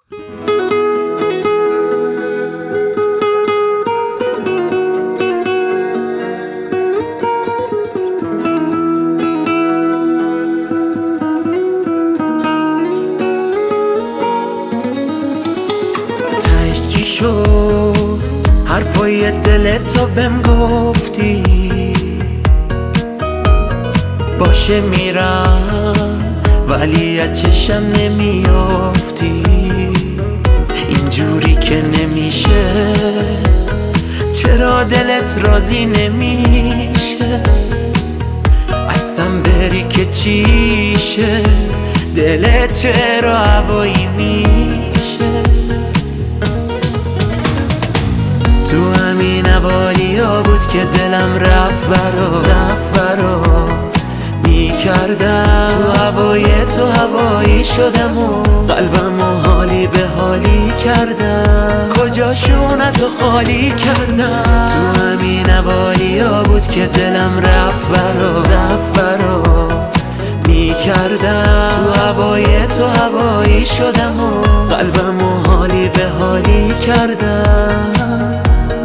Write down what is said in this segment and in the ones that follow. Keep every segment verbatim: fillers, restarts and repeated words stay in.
شد حرفای دلتو بهم گفتی، باشه میرم ولی از چشم نمیافتی. اینجوری که نمیشه، چرا دلت راضی نمیشه؟ اصلا بری که چیشه، دلت چرا هوایی میشه؟ تو همین حوالی ها بود که دلم رفت برات، زفت برات میکردم. تو هوای تو هوایی شدم و قلبم و حالی به حالی کردم، کجاشونتو خالی کردم. تو همین حوالی ها بود که دلم رفت برات، زفت برات میکردم. تو هوای تو هوایی شدم و قلبم و حالی به حالی کردم.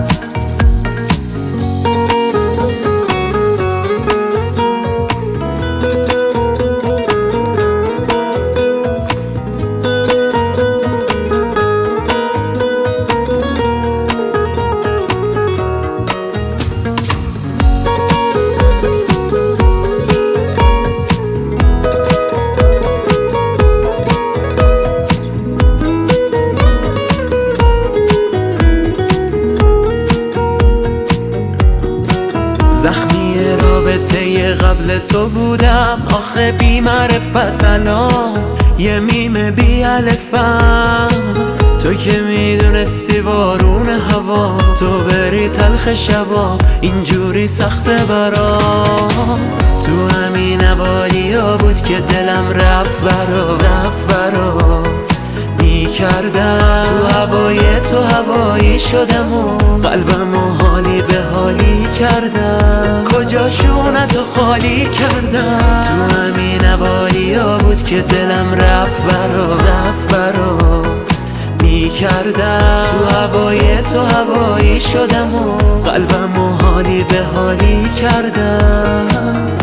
زخمی رابطه قبل تو بودم، آخه بی معرفت الان یه میم بی الفم. تو که میدونستی بارون هوا، تو بری تلخ شبا اینجوری سخته برام. تو همین حوالی ها بود که دلم رفت برات، زفت برات میکردم. تو هوای تو هوایی شدم و قلبم و حالی به حالی کردم، کجاشونتو خالی کردم. تو همین حوالی ها بود که دلم رفت برات، زفت برات میکردم. تو هوای تو هوایی شدم و قلبم و حالی به حالی کردم.